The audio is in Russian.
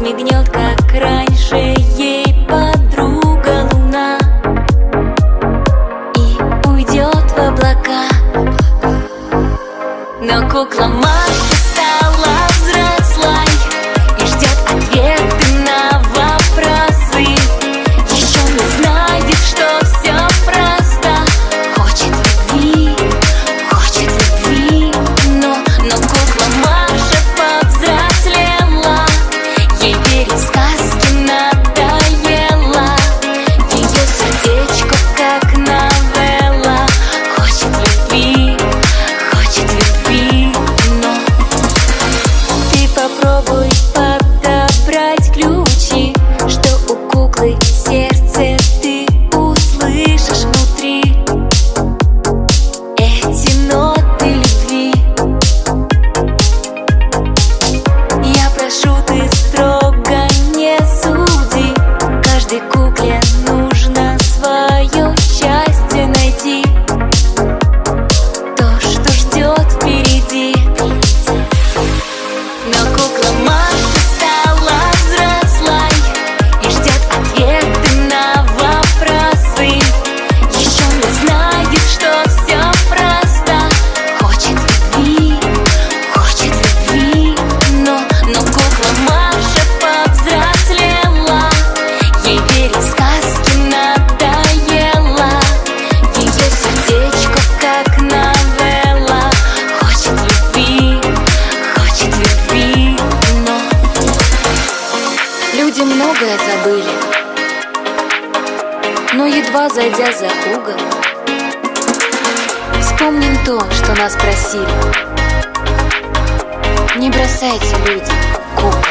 мигнет, как раньше, ей подруга луна, и уйдет в облака. Но кукла Маша стала взрослой и ждет ответы на вопросы. Еще не знает, что все просто. Хочет любви, но кукла Маша повзрослела. Ей верить в сказки надоело. Ее сердечко как новелла. Хочет любви, но ты попробуй подобрать ключи, что у куклы сердце ты услышишь внутри. Эти ноты любви. Я прошу, ты строго не суди. Каждой кукле нужно свое счастье найти. То, что ждет впереди. Но кукла Маша стала взрослой и ждет ответы на вопросы. Еще не знает, что все просто. Хочет любви, но кукла Маша повзрослела. Ей верить в сказки надоело. Ее сердечко как новелла. Хочет любви, но люди многое забыли, но едва зайдя за угол, вспомним то, что нас просили. Не бросайте, люди, кукол.